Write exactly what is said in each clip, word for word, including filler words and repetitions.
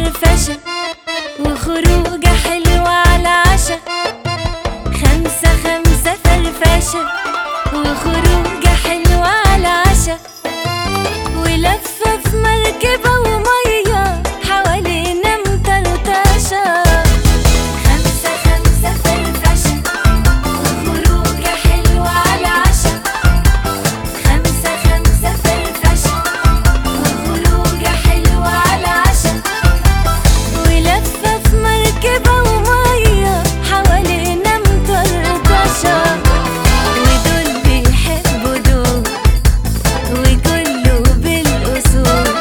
فرفشة وخروجة حلوة على عشا. خمسة خمسة فرفشة وخروجة حلوة على عشا، ولفة في مركبة ومية حوالينا مطرطشة. خمسة خمسة فرفشة وخروجة حلوة على عشا. خمسة خمسة فرفشة وخروجة حلوة على عشا، ولفة في مركبة ومية حوالينا مطرطشة. ودول بيحبوا دول وكله بالأصول.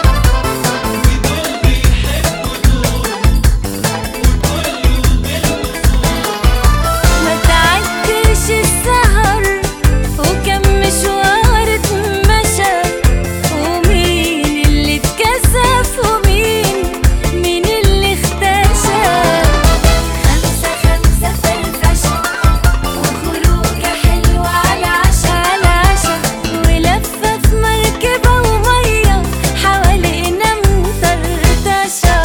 ما تعدش السهر وكم مشوار اتمشى، ومين اللي اتكسف ومين مين اللي اختشى. خمسة خمسة فرفشة وخروجة حلوة على عشا على عشا، ولفة في مركبة ومية حوالينا مطرطشة.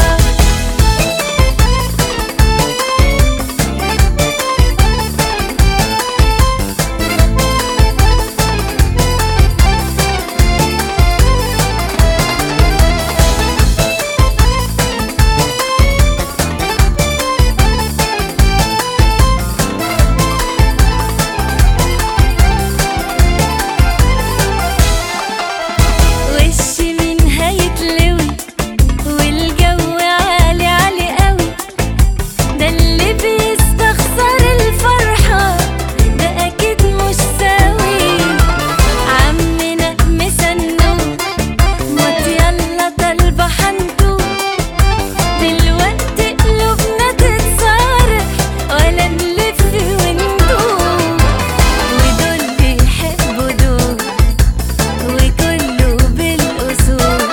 وش مين هيتلوي والجو عالي عالي قوي، ده اللي بيستخسر الفرحة ده أكيد مش سوي. عمنا مسنون موت يلا طالبة حنطوط، دلوقتي قلوبنا تتصارع ولا نلف وندور. ودول بيحبوا دول وكله بالأصول.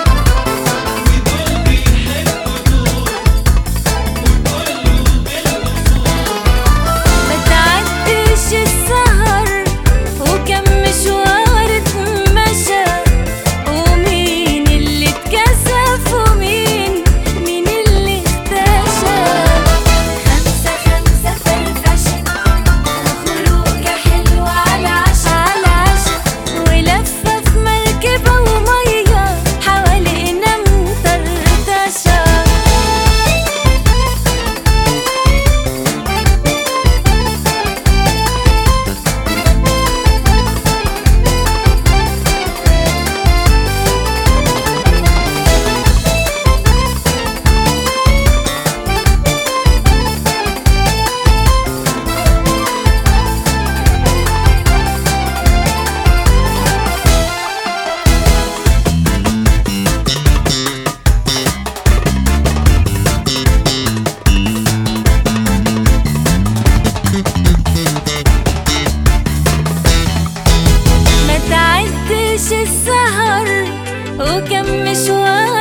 ما تعدش السهر وكم مشوار اتمشى، ومين اللي اتكسف ومين مين اللي اختشى. خمسة خمسة فرفشة وخروجة حلوة على عشا على عشا، ولفة في مركبة ومية حوالينا مطرطشة. ما تعدش السهر وكم مشوار